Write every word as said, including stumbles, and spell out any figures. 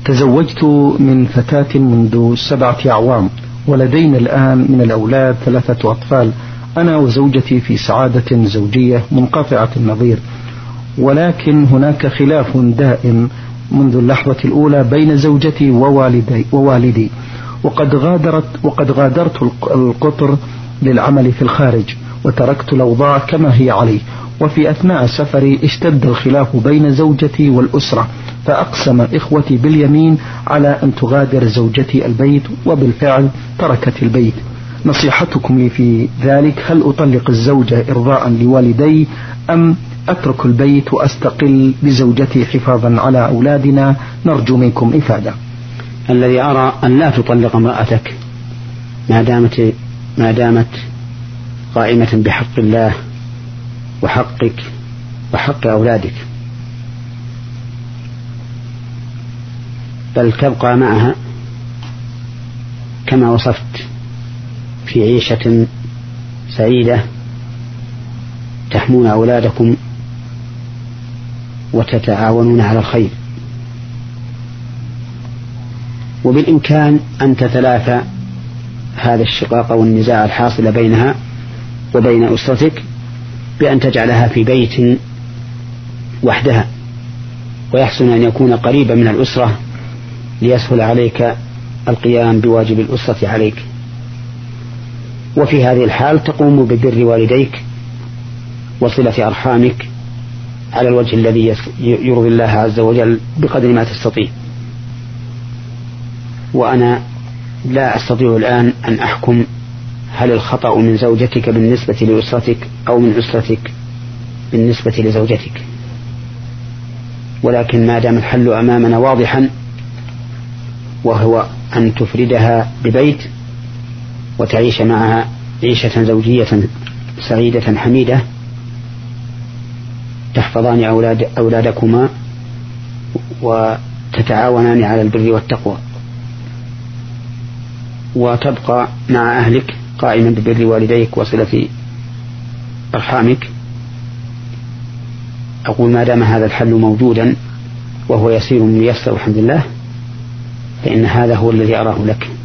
تزوجت من فتاة منذ سبعة أعوام، ولدينا الآن من الأولاد ثلاثة أطفال. أنا وزوجتي في سعادة زوجية منقطعة النظير، ولكن هناك خلاف دائم منذ اللحظة الأولى بين زوجتي ووالدي, ووالدي وقد غادرت وقد غادرت القطر للعمل في الخارج، وتركت الأوضاع كما هي عليه. وفي أثناء سفري اشتد الخلاف بين زوجتي والأسرة، فأقسم إخوتي باليمين على أن تغادر زوجتي البيت، وبالفعل تركت البيت. نصيحتكم لي في ذلك: هل أطلق الزوجة إرضاء لوالدي، أم أترك البيت وأستقل بزوجتي حفاظا على أولادنا؟ نرجو منكم إفادة. الذي أرى أن لا تطلق امرأتك ما دامت ما دامت قائمة بحق الله وحقك وحق أولادك، بل تبقى معها كما وصفت في عيشة سعيدة تحمون أولادكم وتتعاونون على الخير. وبالإمكان أن تتلافى هذا الشقاق والنزاع الحاصل بينها وبين أسرتك بأن تجعلها في بيت وحدها، ويحسن أن يكون قريبا من الأسرة ليسهل عليك القيام بواجب الأسرة عليك. وفي هذه الحال تقوم ببر والديك وصلة أرحامك على الوجه الذي يرضي الله عز وجل بقدر ما تستطيع. وأنا لا أستطيع الآن أن أحكم هل الخطأ من زوجتك بالنسبة لأسرتك أو من أسرتك بالنسبة لزوجتك، ولكن ما دام الحل أمامنا واضحا وهو أن تفردها ببيت وتعيش معها عيشة زوجية سعيدة حميدة، تحفظان أولاد أولادكما وتتعاونان على البر والتقوى، وتبقى مع أهلك قائما ببر والديك وصلة أرحامك. أقول ما دام هذا الحل موجودا وهو يسير ميسر الحمد لله، فإن هذا هو الذي أراه لك.